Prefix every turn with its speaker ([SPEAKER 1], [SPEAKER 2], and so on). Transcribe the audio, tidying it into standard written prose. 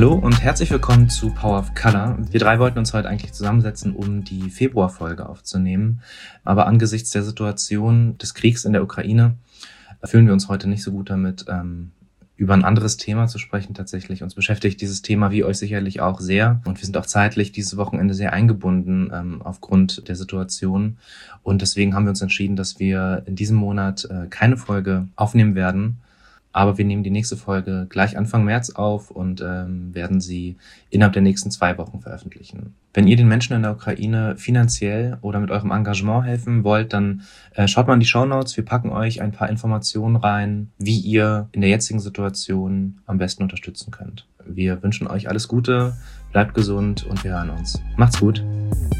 [SPEAKER 1] Hallo und herzlich willkommen zu Power of Color. Wir drei wollten uns heute eigentlich zusammensetzen, um die Februarfolge aufzunehmen. Aber angesichts der Situation des Kriegs in der Ukraine fühlen wir uns heute nicht so gut damit, über ein anderes Thema zu sprechen tatsächlich. Uns beschäftigt dieses Thema wie euch sicherlich auch sehr. Und wir sind auch zeitlich dieses Wochenende sehr eingebunden aufgrund der Situation. Und deswegen haben wir uns entschieden, dass wir in diesem Monat keine Folge aufnehmen werden. Aber wir nehmen die nächste Folge gleich Anfang März auf und werden sie innerhalb der nächsten 2 Wochen veröffentlichen. Wenn ihr den Menschen in der Ukraine finanziell oder mit eurem Engagement helfen wollt, dann schaut mal in die Shownotes. Wir packen euch ein paar Informationen rein, wie ihr in der jetzigen Situation am besten unterstützen könnt. Wir wünschen euch alles Gute, bleibt gesund und wir hören uns. Macht's gut!